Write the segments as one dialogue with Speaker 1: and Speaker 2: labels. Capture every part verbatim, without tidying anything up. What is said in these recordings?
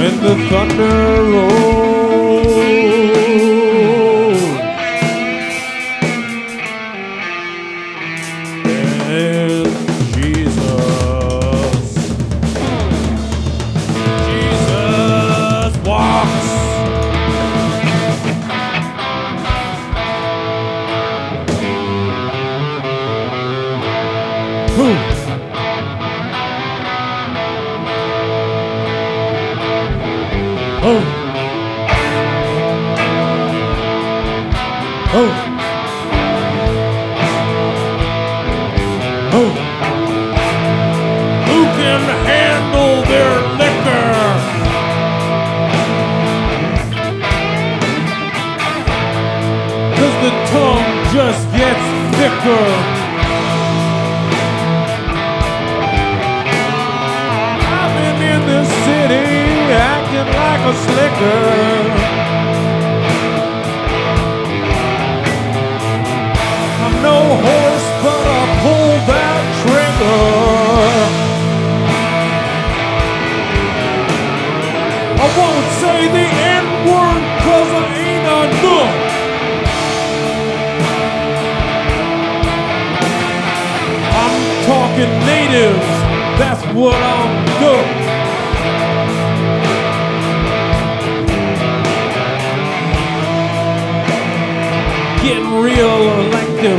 Speaker 1: when the thunder rolls. And Jesus, Jesus walks. Boom. Oh. Oh. Oh. Who can handle their liquor? Cause the tongue just gets thicker. I've been in this city acting like a slicker. I'm no horse, but I pull that trigger. I won't say the N-word cause I ain't enough. I'm talking natives, that's what I'm doing. Getting real elective.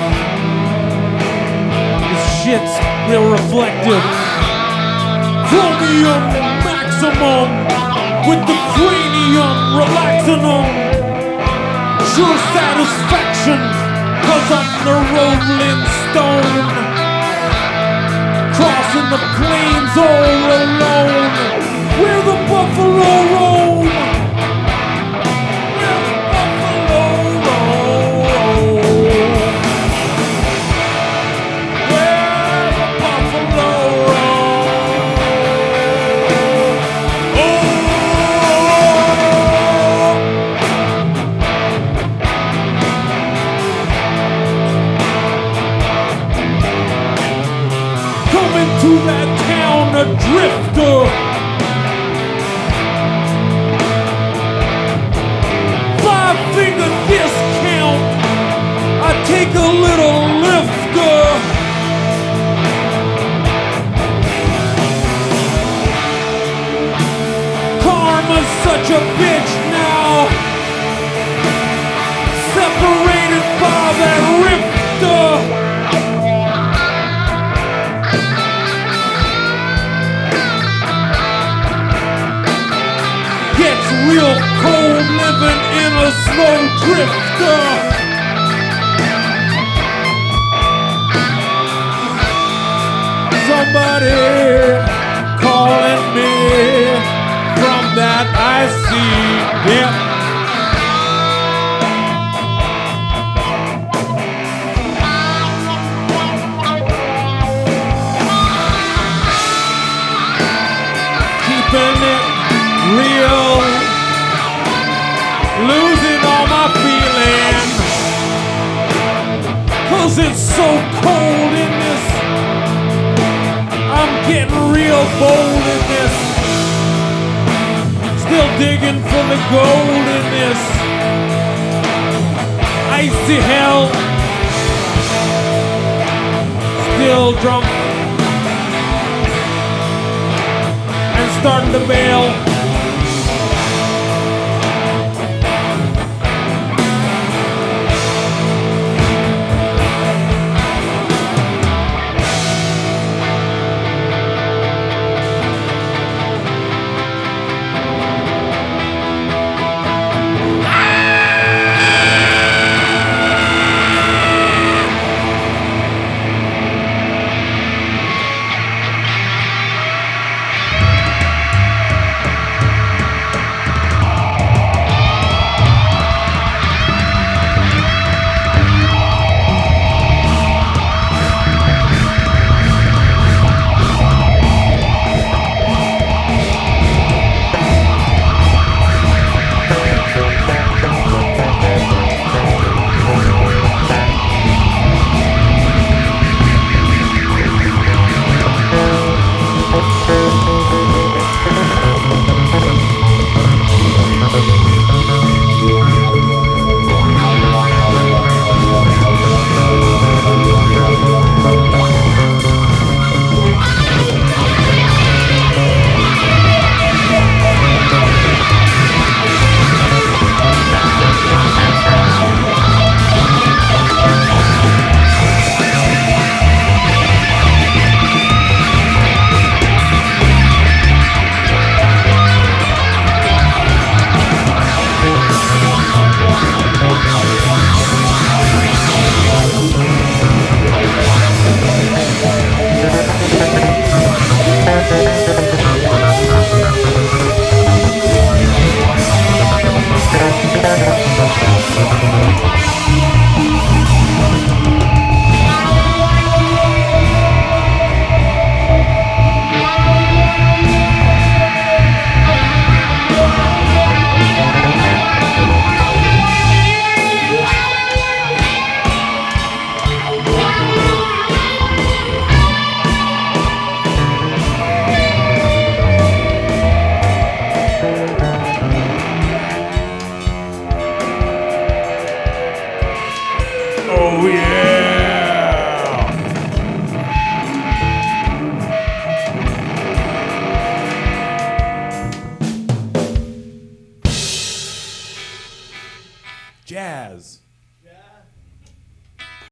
Speaker 1: This shit's real reflective. Chromium maximum with the cranium relaxing on. Sure satisfaction, cause I'm the Rolling Stone. Crossing the plains all alone. Where the buffalo roam. To that town a drifter. Five finger discount. I take a little lifter. Karma's such a bitch now. Separated by that rifter. Real cold living in a slow drifter. Somebody calling me from that icy dip. Keeping it real. Losing all my feeling. Cause it's so cold in this. I'm getting real bold in this. Still digging for the gold in this. Icy hell. Still drunk. And starting to bail.